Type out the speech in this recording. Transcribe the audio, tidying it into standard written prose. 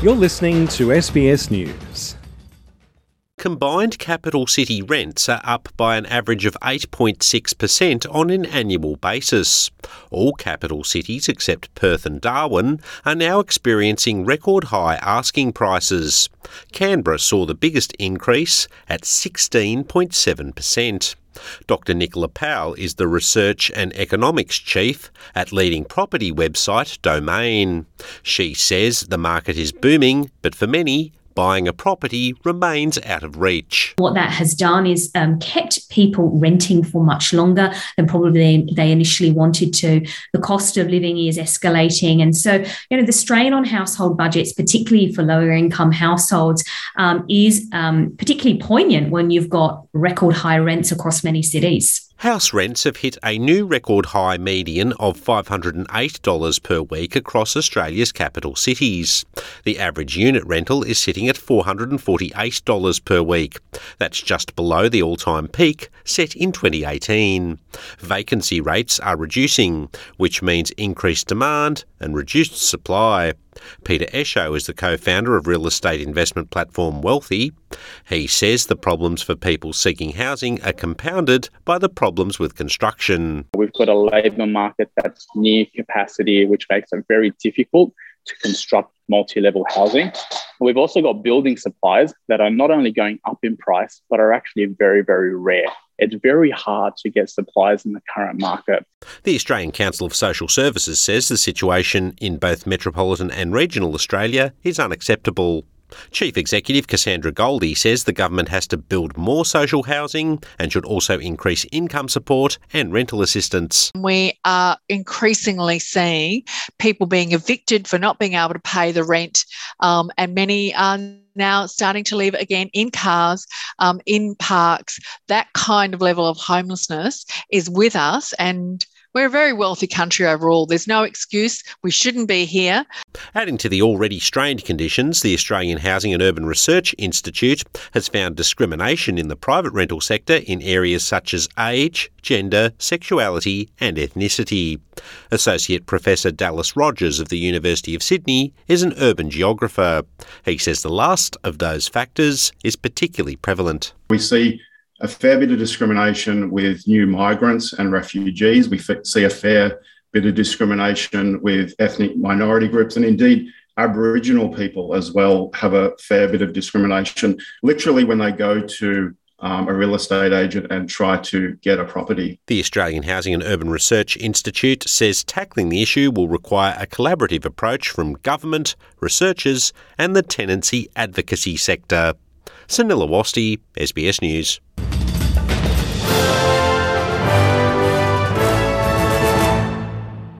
You're listening to SBS News. Combined capital city rents are up by an average of 8.6% on an annual basis. All capital cities except Perth and Darwin are now experiencing record high asking prices. Canberra saw the biggest increase at 16.7%. Dr Nicola Powell is the Research and Economics Chief at leading property website Domain. She says the market is booming, but for many, buying a property remains out of reach. What that has done is kept people renting for much longer than probably they initially wanted to. The cost of living is escalating. And so, the strain on household budgets, particularly for lower income households, is particularly poignant when you've got record high rents across many cities. House rents have hit a new record high median of $508 per week across Australia's capital cities. The average unit rental is sitting at $448 per week. That's just below the all-time peak set in 2018. Vacancy rates are reducing, which means increased demand and reduced supply. Peter Esho is the co-founder of real estate investment platform Wealthy. He says the problems for people seeking housing are compounded by the problems with construction. We've got a labour market that's near capacity, which makes it very difficult to construct multi-level housing. We've also got building supplies that are not only going up in price, but are actually very, very rare. It's very hard to get supplies in the current market. The Australian Council of Social Services says the situation in both metropolitan and regional Australia is unacceptable. Chief Executive Cassandra Goldie says the government has to build more social housing and should also increase income support and rental assistance. We are increasingly seeing people being evicted for not being able to pay the rent, and many are now starting to live again in cars, in parks. That kind of level of homelessness is with us, and we're a very wealthy country overall. There's no excuse. We shouldn't be here. Adding to the already strained conditions, the Australian Housing and Urban Research Institute has found discrimination in the private rental sector in areas such as age, gender, sexuality and ethnicity. Associate Professor Dallas Rogers of the University of Sydney is an urban geographer. He says the last of those factors is particularly prevalent. We see a fair bit of discrimination with new migrants and refugees. We see a fair bit of discrimination with ethnic minority groups, and indeed Aboriginal people as well have a fair bit of discrimination, literally when they go to a real estate agent and try to get a property. The Australian Housing and Urban Research Institute says tackling the issue will require a collaborative approach from government, researchers and the tenancy advocacy sector. Sunila Wasti, SBS News.